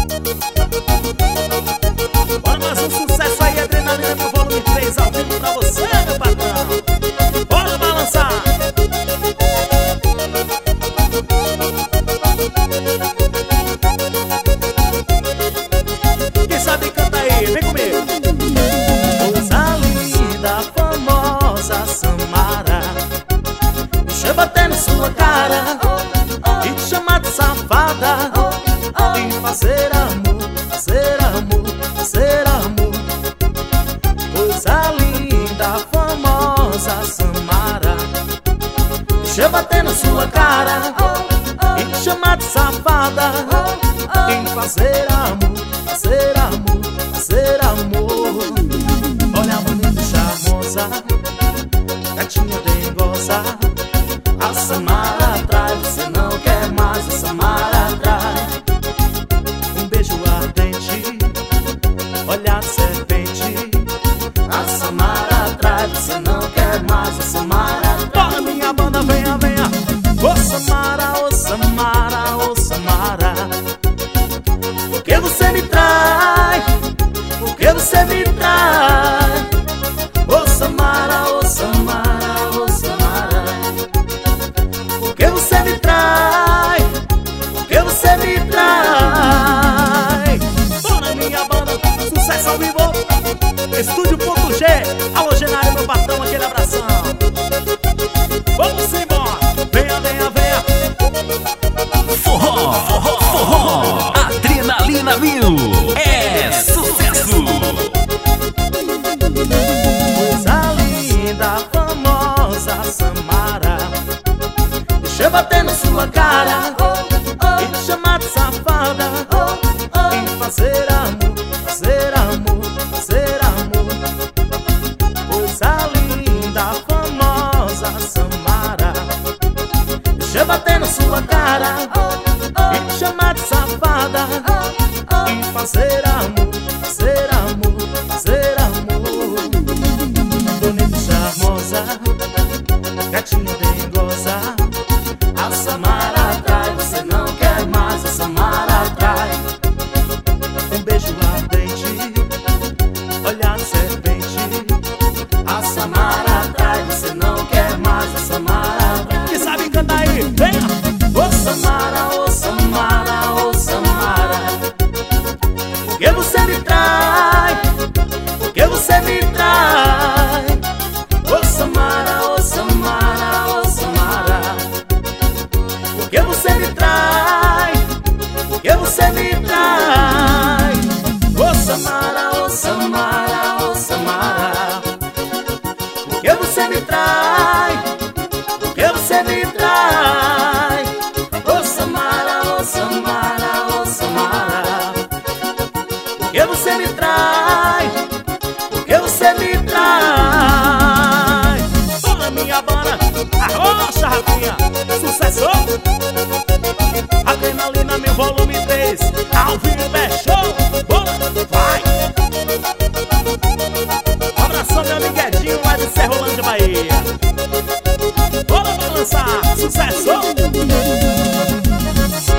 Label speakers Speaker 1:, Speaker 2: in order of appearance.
Speaker 1: Bora mais um sucesso aí, Adrenalina no volume 3 ao vivo pra você, meu patrão. Bora balançar. Quem sabe canta aí, vem comigo. Moça linda, famosa Samara, me chama até na sua cara e te chama de safada e fazer amor, fazer amor, fazer amor. Coisa linda, famosa Samara, me chama até na sua cara e te chama de safada e fazer amor, fazer amor, fazer amor. Olha a bonita charmosa, gatinha dengosa, a Samara atrai, você não quer mais, a Samara atrai. Um beijo ardente, olhar de serpente, a Samara atrai, você não quer mais, a Samara atrai. Bora minha banda, venha, venha. Ô Samara, ô Samara, ô Samara, por que você me trai? Por que você me trai? Ô Samara, ô Samara, ô Samara, por que você me trai? Por que você me trai? Bora minha banda, sucesso ao vivo, Estúdio.G. Alô Genário, meu patrão, aquele abração. Vamos embora, venha, venha, venha.
Speaker 2: Forró, forró, forró, Adrenalina 1000, é sucesso.
Speaker 1: Coisa linda, famosa Samara, deixa eu bater na sua cara e te chamar de safada e fazer amor, fazer amor, fazer amor. Coisa linda, famosa Samara, deixa eu bater na sua cara e te chamar de safada e fazer amor, fazer amor, fazer amor. Bonita e charmosa, gatinha dengosa, a Samara atrai, você não quer mais, a Samara atrai. Um beijo ardente, olhar de serpente, a Samara atrai, você não quer mais, a Samara atrai. Quem sabe canta aí, venha! Ô Samara, ô Samara, ô Samara, por que você me trai? Por que você me trai? Ô Samara, ô Samara, ô Samara, por que você me trai? Por que você me trai? Ô Samara, ô Samara, ô Samara, por que você me trai? Por que você me trai? Ô Samara, ô Samara, ô Samara, por que você me trai? Por que você me trai? Bora minha banda, arrocha rapinha, sucesso. Adrenalina meu volume 3, ao vivo é show. Bora, vai. Um abração meu amigo Edinho lá de Serrolândia, Bahia. Bora balançar, sucesso.